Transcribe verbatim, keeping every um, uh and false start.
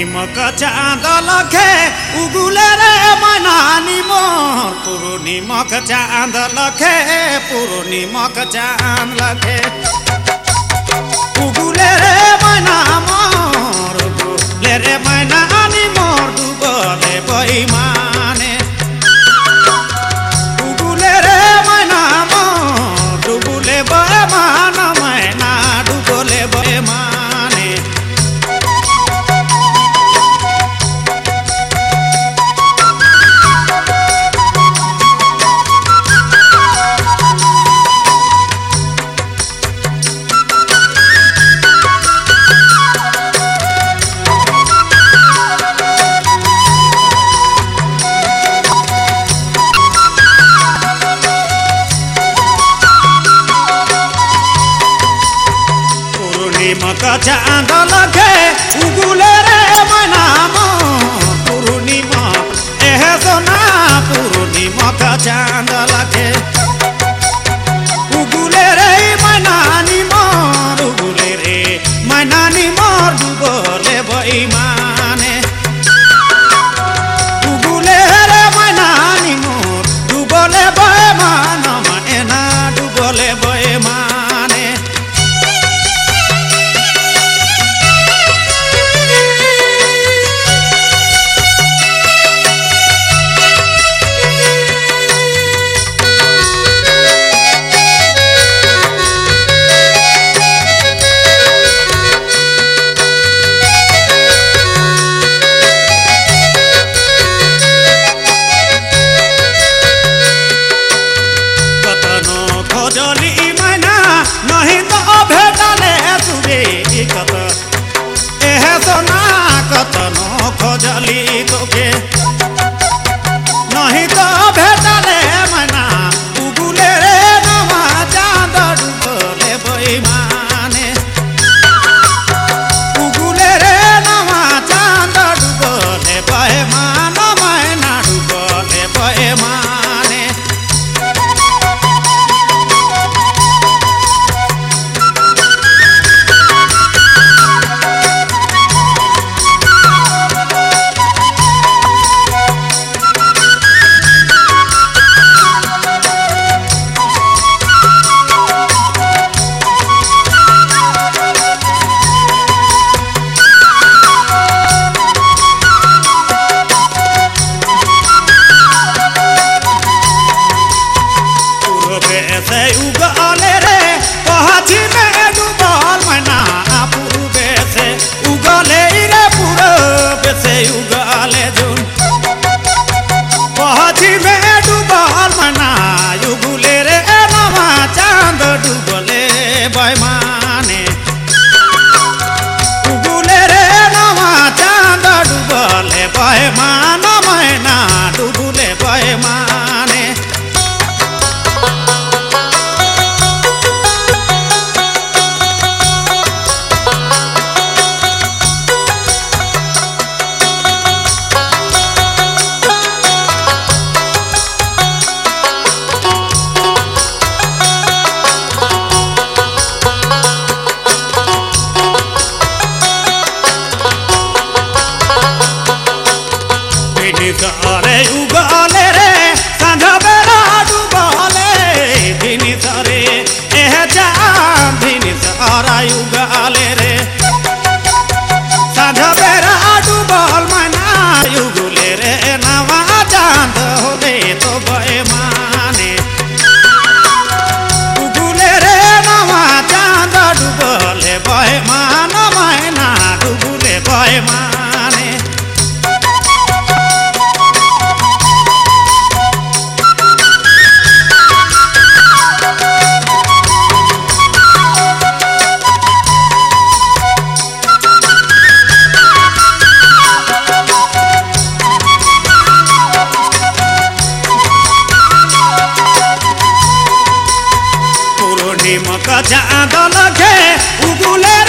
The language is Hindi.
पूर्णिमक चाँद लखे उगुले रे मैनानी मोर पूर्णिमक चाँद लखे पूर्णिमक चाँद लखे उगुले रे मैना मोर उगुले रे मैनानी मोर डुबले बैमाने उगुले रे मैना मोर डुबले बैमान मैना डुबले बैमाने पूर्णिमक चाँद लखे उगुले रे मैना मोर पूर्णिमा एह सोना पूर्णिमक चाँद लखे उगुले रे मैनानी मोर उगुले रे मैनानी मोर डुबले बैमाने उगुले रे मैनानी मोर डुबले बैमान मैना डुबले बैमाने नहीं तो भेटले तुरे कत एह सोना कतनो खोजली तोके नहीं तो भेटले मैना उगुले रे नवा चाँद डुबले बैमाने उगुले रे नवा चाँद डुबले बैमान मैना डुबले बैमाने से उगले रे पहाची में डूबल मैना पूर्वे से उगले रे पूर्वे से उगले जुन पहाची में डूबल मैना उगले रे नवा चाँद डूबले बैमाने उगले रे नवा चाँद डूबले बैमान मैना डूबले बैमाने अरे उगले रे सांझ बेला डुबले धिनी सरे एह चाँद धिनी सारा उगले रे सांझ बेला डुबल मैना उगले रे नवा चाँद होले तो बैमाने उगले रे नवा चाँद डुबले बैमान मैना डुबले बैमाने पूर्णिमक चाँद लखे उगुले